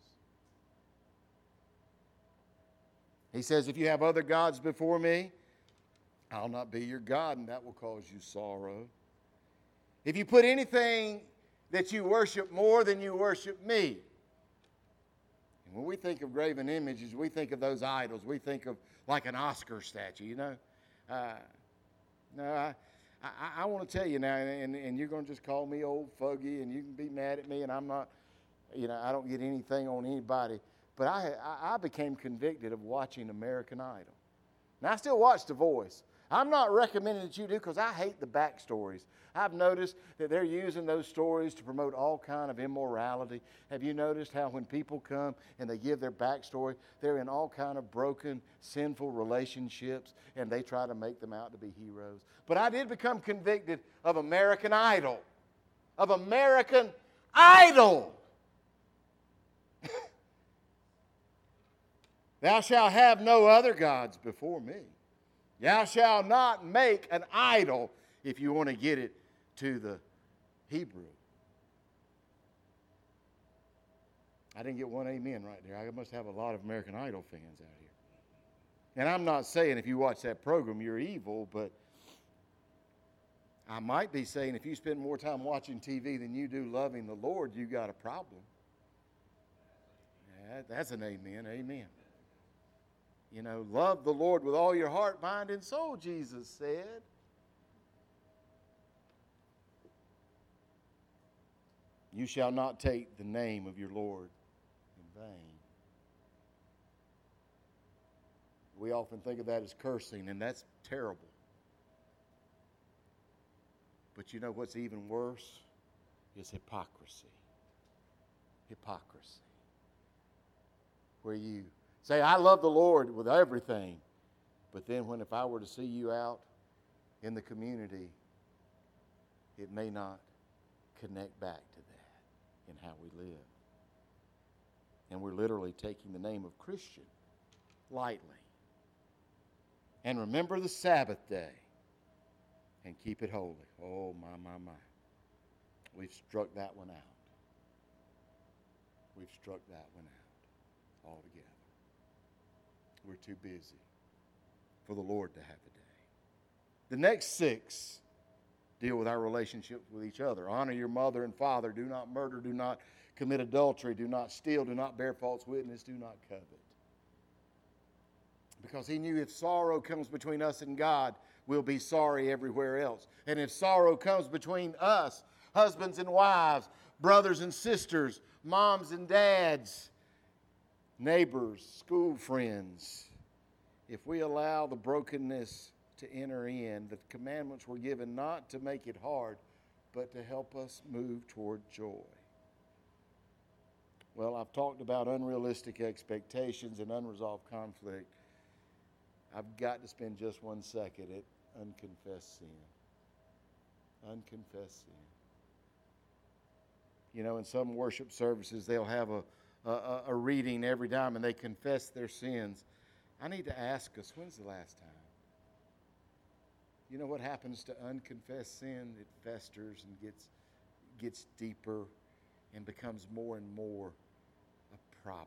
is. He says, if you have other gods before me, I'll not be your God, and that will cause you sorrow. If you put anything that you worship more than you worship me. And when we think of graven images, we think of those idols. We think of like an Oscar statue, you know. Uh, no, I, I, I want to tell you now, and, and you're going to just call me old fogey, and you can be mad at me, and I'm not, you know, I don't get anything on anybody. But I, I, I became convicted of watching American Idol. Now, I still watch The Voice. I'm not recommending that you do because I hate the backstories. I've noticed that they're using those stories to promote all kind of immorality. Have you noticed how when people come and they give their backstory, they're in all kind of broken, sinful relationships, and they try to make them out to be heroes? But I did become convicted of American Idol. Of American Idol! Thou shalt have no other gods before me. Thou shalt not make an idol, if you want to get it to the Hebrew. I didn't get one amen right there. I must have a lot of American Idol fans out here. And I'm not saying if you watch that program you're evil, but I might be saying if you spend more time watching T V than you do loving the Lord, you got a problem. Yeah, that's an amen. Amen. You know, love the Lord with all your heart, mind, and soul, Jesus said. You shall not take the name of your Lord in vain. We often think of that as cursing, and that's terrible. But you know what's even worse? Is hypocrisy. Hypocrisy. Where you say, I love the Lord with everything, but then when if I were to see you out in the community, it may not connect back to that in how we live. And we're literally taking the name of Christian lightly. And remember the Sabbath day and keep it holy. Oh, my, my, my. We've struck that one out. We've struck that one out altogether. We're too busy for the Lord to have a day. The next six deal with our relationships with each other. Honor your mother and father. Do not murder. Do not commit adultery. Do not steal. Do not bear false witness. Do not covet. Because he knew if sorrow comes between us and God, we'll be sorry everywhere else. And if sorrow comes between us, husbands and wives, brothers and sisters, moms and dads, neighbors, school friends, if we allow the brokenness to enter in, the commandments were given not to make it hard, but to help us move toward joy. Well, I've talked about unrealistic expectations and unresolved conflict. I've got to spend just one second at unconfessed sin. Unconfessed sin. You know, in some worship services, they'll have a, a, a reading every time and they confess their sins. I need to ask us, when's the last time? You know what happens to unconfessed sin? It festers and gets, gets deeper and becomes more and more a problem.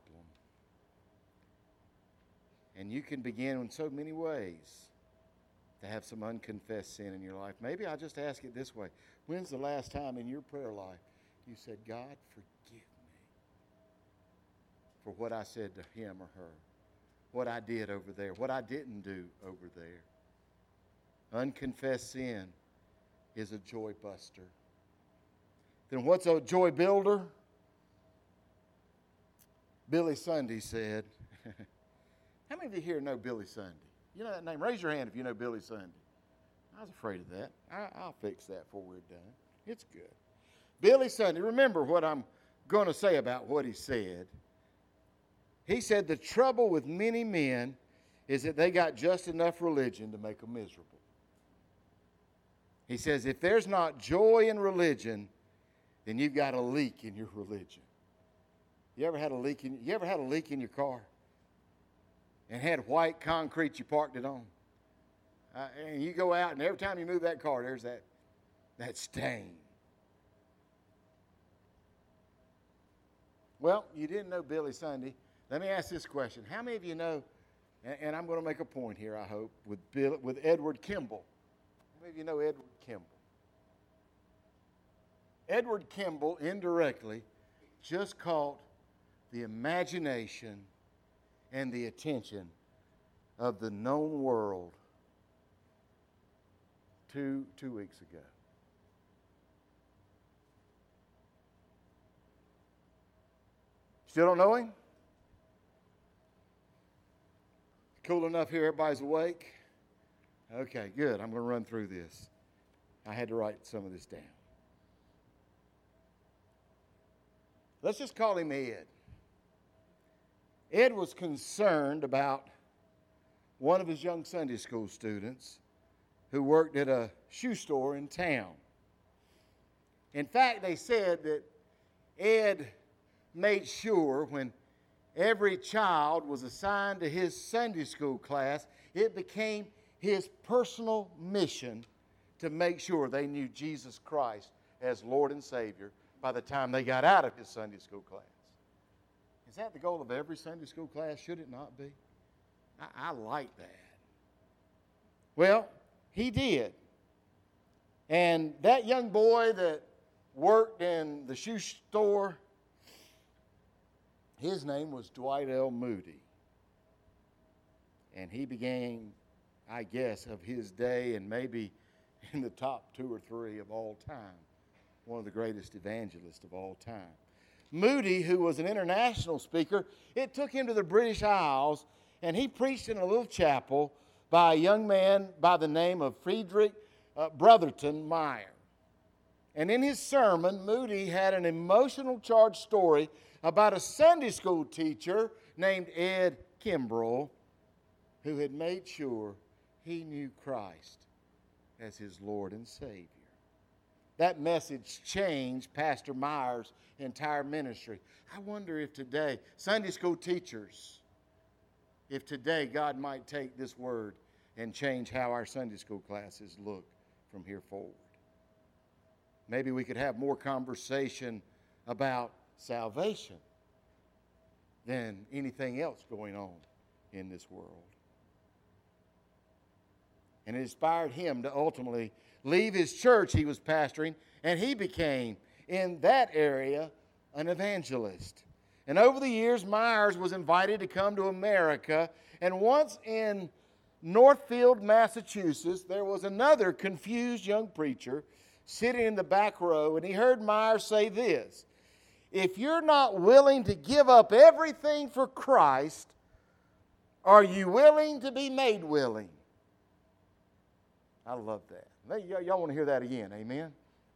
And you can begin in so many ways to have some unconfessed sin in your life. Maybe I'll just ask it this way. When's the last time in your prayer life you said, God, forgive me for what I said to him or her, what I did over there, what I didn't do over there? Unconfessed sin is a joy buster. Then what's a joy builder? Billy Sunday said, how many of you here know Billy Sunday? You know that name? Raise your hand if you know Billy Sunday. I was afraid of that. I, I'll fix that before we're done. It's good. Billy Sunday, remember what I'm going to say about what he said. He said the trouble with many men is that they got just enough religion to make them miserable. He says if there's not joy in religion, then you've got a leak in your religion. You ever had a leak in, you ever had a leak in your car? And had white concrete you parked it on. Uh, and you go out, and every time you move that car, there's that, that stain. Well, you didn't know Billy Sunday. Let me ask this question. How many of you know, and, and I'm going to make a point here, I hope, with, Bill, with Edward Kimball. How many of you know Edward Kimball? Edward Kimball, indirectly, just caught the imagination and the attention of the known world two, two weeks ago. Still don't know him? Cool enough here, everybody's awake? Okay, good. I'm going to run through this. I had to write some of this down. Let's just call him Ed. Ed was concerned about one of his young Sunday school students who worked at a shoe store in town. In fact, they said that Ed made sure when every child was assigned to his Sunday school class, it became his personal mission to make sure they knew Jesus Christ as Lord and Savior by the time they got out of his Sunday school class. Is that the goal of every Sunday school class? Should it not be? I, I like that. Well, he did. And that young boy that worked in the shoe store, his name was Dwight L. Moody. And he began, I guess, of his day and maybe in the top two or three of all time, one of the greatest evangelists of all time. Moody, who was an international speaker, it took him to the British Isles, and he preached in a little chapel by a young man by the name of Friedrich uh, Brotherton Meyer. And in his sermon, Moody had an emotional charged story about a Sunday school teacher named Ed Kimbrell, who had made sure he knew Christ as his Lord and Savior. That message changed Pastor Meyer's entire ministry. I wonder if today, Sunday school teachers, if today God might take this word and change how our Sunday school classes look from here forward. Maybe we could have more conversation about salvation than anything else going on in this world. And it inspired him to ultimately leave his church he was pastoring, and he became, in that area, an evangelist. And over the years, Myers was invited to come to America, and once in Northfield, Massachusetts, there was another confused young preacher sitting in the back row, and he heard Myers say this: if you're not willing to give up everything for Christ, are you willing to be made willing? I love that. Y- y'all want to hear that again, amen?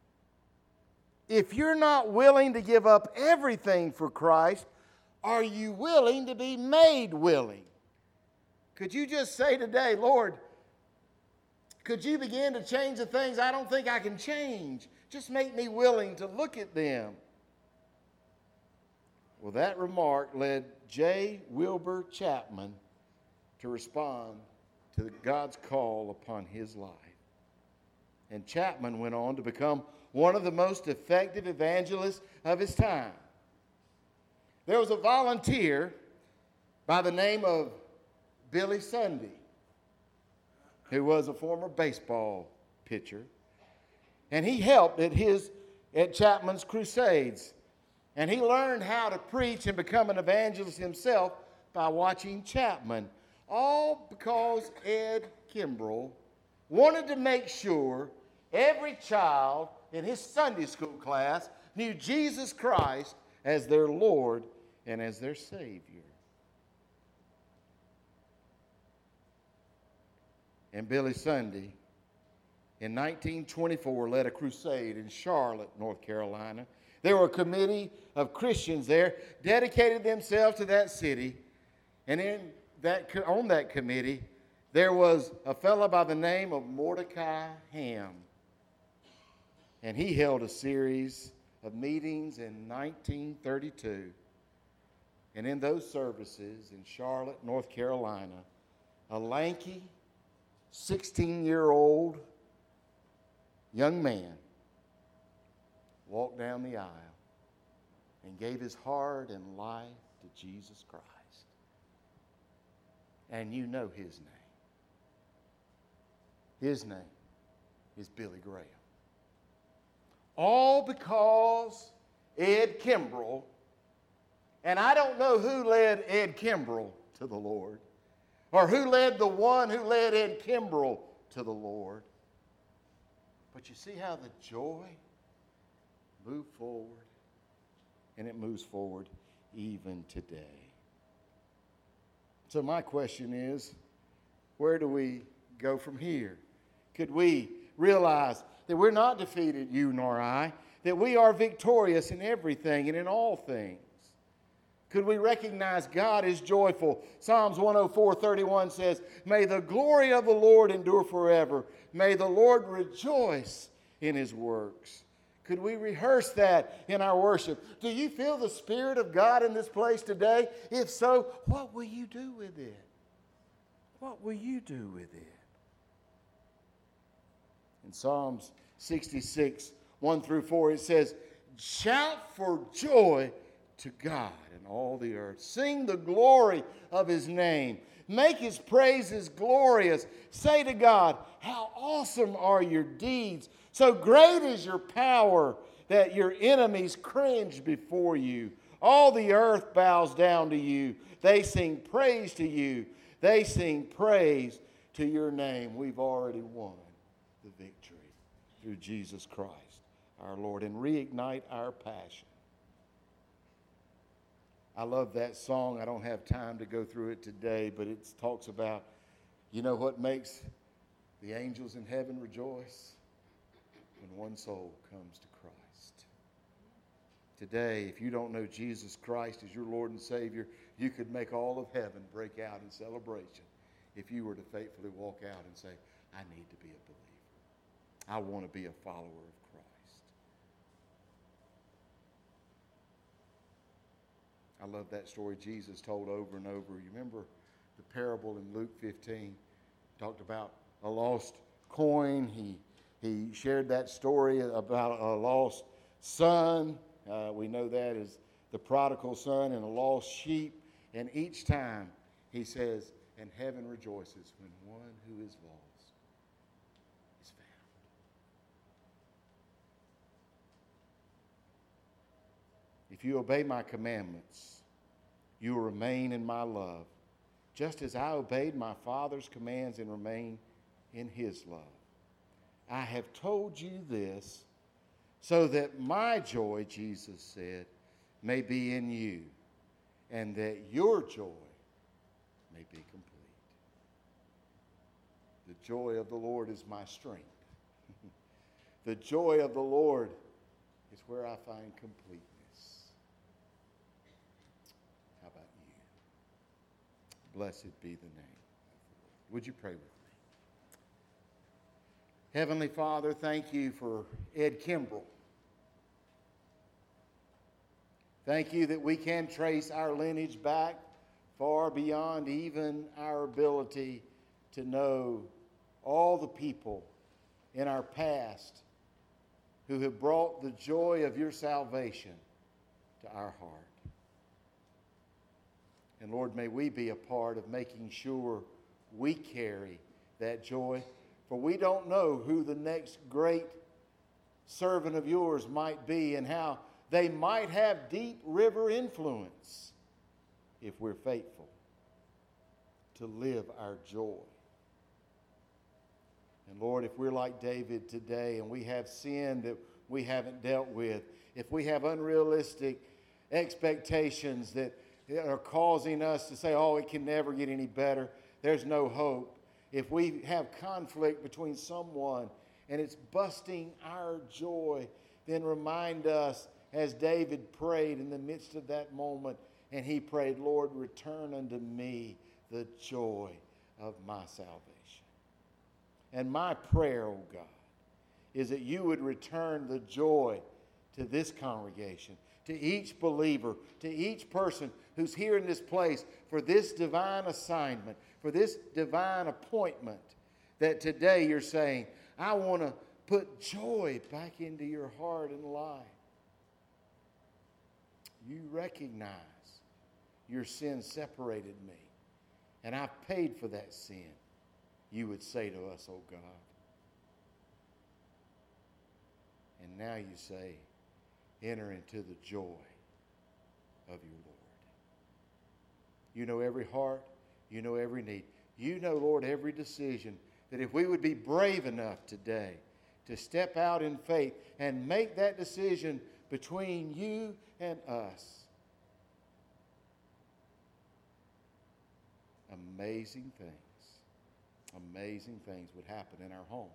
If you're not willing to give up everything for Christ, are you willing to be made willing? Could you just say today, Lord, could you begin to change the things I don't think I can change? Just make me willing to look at them. Well, that remark led J. Wilbur Chapman to respond to God's call upon his life. And Chapman went on to become one of the most effective evangelists of his time. There was a volunteer by the name of Billy Sunday, who was a former baseball pitcher, and he helped at his at Chapman's crusades. And he learned how to preach and become an evangelist himself by watching Chapman, all because Ed Kimbrell wanted to make sure every child in his Sunday school class knew Jesus Christ as their Lord and as their Savior. And Billy Sunday, in nineteen twenty-four, led a crusade in Charlotte, North Carolina. There were a committee of Christians there, dedicated themselves to that city. And in that, on that committee, there was a fellow by the name of Mordecai Ham. And he held a series of meetings in nineteen thirty-two. And in those services in Charlotte, North Carolina, a lanky, sixteen-year-old young man walked down the aisle and gave his heart and life to Jesus Christ. And you know his name. His name is Billy Graham. All because Ed Kimbrell, and I don't know who led Ed Kimbrell to the Lord, or who led the one who led Ed Kimbrell to the Lord. But you see how the joy moved forward, and it moves forward even today. So my question is, where do we go from here? Could we realize that we're not defeated, you nor I, that we are victorious in everything and in all things? Could we recognize God is joyful? Psalms one oh four thirty-one says, may the glory of the Lord endure forever. May the Lord rejoice in his works. Could we rehearse that in our worship? Do you feel the Spirit of God in this place today? If so, what will you do with it? What will you do with it? In Psalms sixty-six, one through four, it says, shout for joy to God in all the earth. Sing the glory of his name. Make his praises glorious. Say to God, how awesome are your deeds. So great is your power that your enemies cringe before you. All the earth bows down to you. They sing praise to you. They sing praise to your name. We've already won the victory through Jesus Christ, our Lord, and reignite our passion. I love that song. I don't have time to go through it today, but it talks about, you know what makes the angels in heaven rejoice? When one soul comes to Christ. Today, if you don't know Jesus Christ as your Lord and Savior, you could make all of heaven break out in celebration if you were to faithfully walk out and say, I need to be a believer. I want to be a follower of Christ. I love that story Jesus told over and over. You remember the parable in Luke fifteen? Talked about a lost coin. He, he shared that story about a lost son. Uh, we know that as the prodigal son and a lost sheep. And each time he says, and heaven rejoices when one who is lost is found. If you obey my commandments, you will remain in my love, just as I obeyed my Father's commands and remain in his love. I have told you this so that my joy, Jesus said, may be in you, and that your joy may be complete. The joy of the Lord is my strength. The joy of the Lord is where I find completeness. How about you? Blessed be the name of the Lord. Would you pray with me? Heavenly Father, thank you for Ed Kimbrell. Thank you that we can trace our lineage back far beyond even our ability to know all the people in our past who have brought the joy of your salvation to our heart. And Lord, may we be a part of making sure we carry that joy, for we don't know who the next great servant of yours might be and how they might have deep river influence if we're faithful to live our joy. And Lord, if we're like David today and we have sin that we haven't dealt with, if we have unrealistic expectations that are causing us to say, oh, it can never get any better, there's no hope. If we have conflict between someone and it's busting our joy, then remind us, as David prayed in the midst of that moment, and he prayed, Lord, return unto me the joy of my salvation. And my prayer, oh God, is that you would return the joy to this congregation, to each believer, to each person who's here in this place for this divine assignment, for this divine appointment, that today you're saying, I want to put joy back into your heart and life. You recognize your sin separated me, and I've paid for that sin. You would say to us, oh God. And now you say, enter into the joy of your Lord. You know every heart. You know every need. You know, Lord, every decision, that if we would be brave enough today to step out in faith and make that decision between you and us, amazing things, amazing things would happen in our home.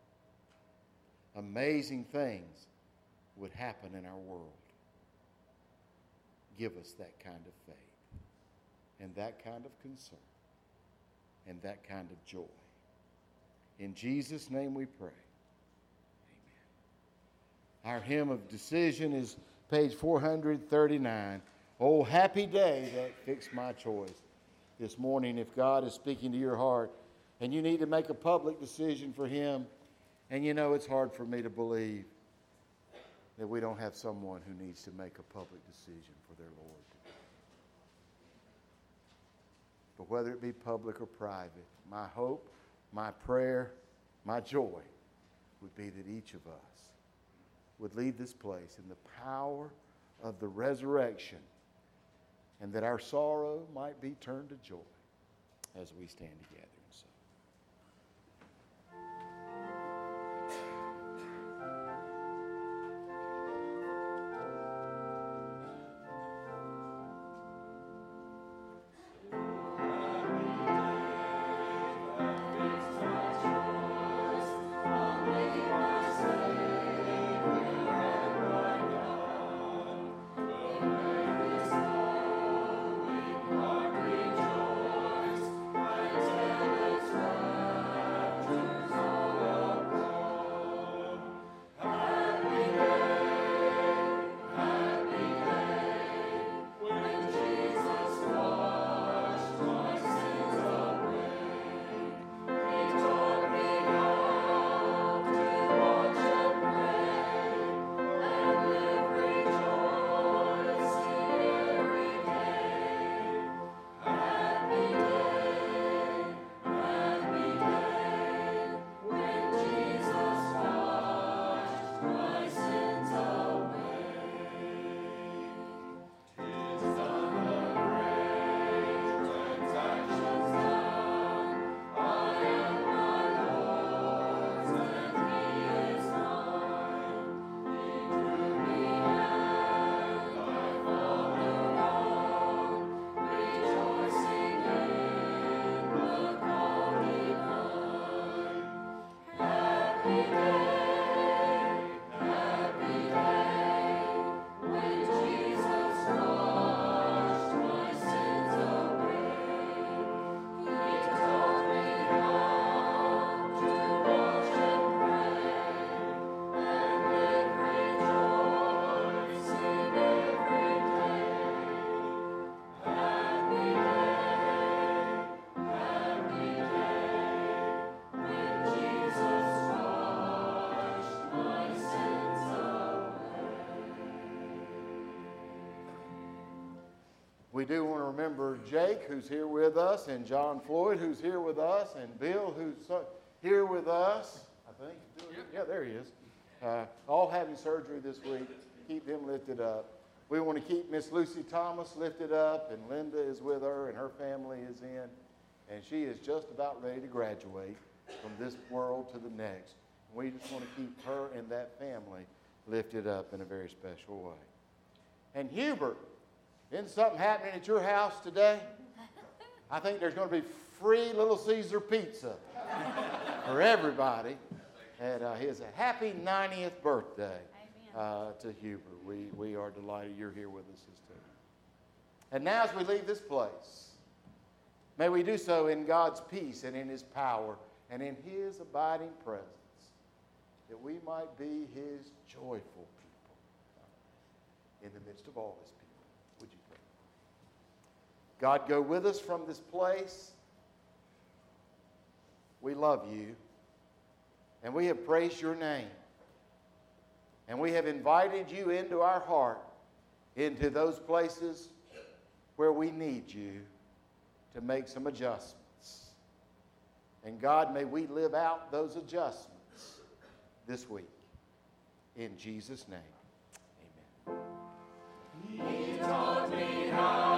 Amazing things would happen in our world. Give us that kind of faith and that kind of concern and that kind of joy. In Jesus' name we pray. Amen. Our hymn of decision is page four hundred thirty-nine. Oh, happy day that fixed my choice. This morning, if God is speaking to your heart and you need to make a public decision for him, and you know it's hard for me to believe that we don't have someone who needs to make a public decision for their Lord. But whether it be public or private, my hope, my prayer, my joy would be that each of us would leave this place in the power of the resurrection, and that our sorrow might be turned to joy. as we stand together and sing. We do want to remember Jake, who's here with us, and John Floyd, who's here with us, and Bill, who's so- here with us. I think. Yeah, there he is. Uh, all having surgery this week. Keep them lifted up. We want to keep Miss Lucy Thomas lifted up, and Linda is with her, and her family is in. And she is just about ready to graduate from this world to the next. We just want to keep her and that family lifted up in a very special way. And Hubert, isn't something happening at your house today? I think there's going to be free Little Caesar pizza for everybody at uh, his happy ninetieth birthday uh, to Hubert. We, we are delighted you're here with us this day. And now as we leave this place, may we do so in God's peace and in His power and in His abiding presence, that we might be His joyful people in the midst of all His people. Would you pray? God, go with us from this place. We love you, and we have praised your name, and we have invited you into our heart, into those places where we need you to make some adjustments. And God, may we live out those adjustments this week. In Jesus' name, amen. He taught me how